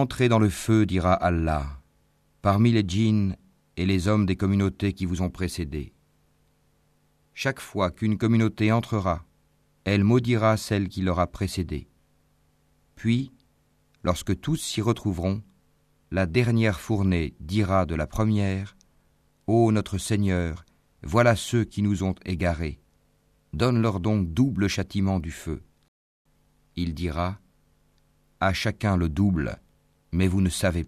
Entrez dans le feu, dira Allah, parmi les djinns et les hommes des communautés qui vous ont précédés. Chaque fois qu'une communauté entrera, elle maudira celle qui l'aura précédée. Puis, lorsque tous s'y retrouveront, la dernière fournée dira de la première, « Ô notre Seigneur, voilà ceux qui nous ont égarés. Donne-leur donc double châtiment du feu. » Il dira, « À chacun le double, mais vous ne savez pas. »